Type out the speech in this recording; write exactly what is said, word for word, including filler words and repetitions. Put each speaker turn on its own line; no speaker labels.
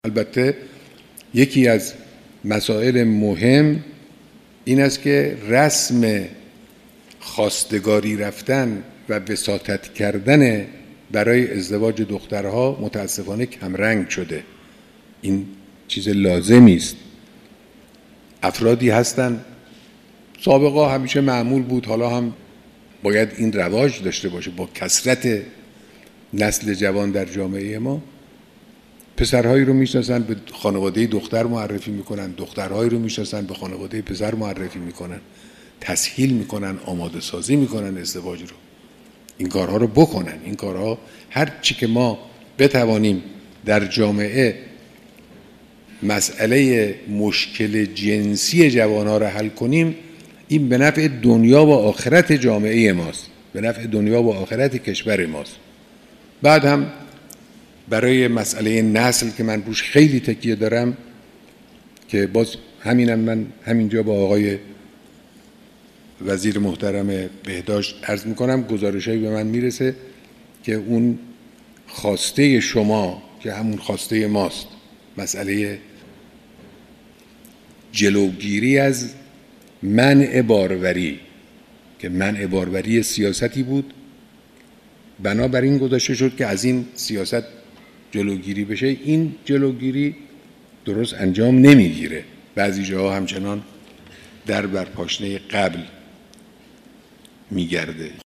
البته یکی از مسائل مهم این است که رسم خواستگاری رفتن و وساطت کردن برای ازدواج دخترها متاسفانه کمرنگ شده. این چیز لازمی است. افرادی هستند، سابقا همیشه معمول بود، حالا هم باید این رواج داشته باشه. با کثرت نسل جوان در جامعه ما، پسرهایی رو میشناسن به خانواده دختر معرفی میکنن، دخترهایی رو میشناسن به خانواده پسر معرفی میکنن، تسهیل میکنن، آماده سازی میکنن ازدواج رو. این کارها رو بکنن. این کارها هر چی که ما بتوانیم در جامعه مسئله مشکل جنسی جوانها رو حل کنیم، این به نفع دنیا و آخرت جامعه ماست، به نفع دنیا و آخرت کشور ماست. بعد هم برای مسئله نسل که من روش خیلی تکیه دارم، که باز همینم من همینجا با آقای وزیر محترم بهداشت عرض میکنم، گزارشایی به من میرسه که اون خواسته شما که همون خواسته ماست، مسئله جلوگیری از منع باروری، که منع باروری سیاستی بود، بنابراین گذاشته شد که از این سیاست جلوگیری بشه. این جلوگیری درست انجام نمیگیره، بعضی جاها همچنان در بر پاشنه قبل میگرده.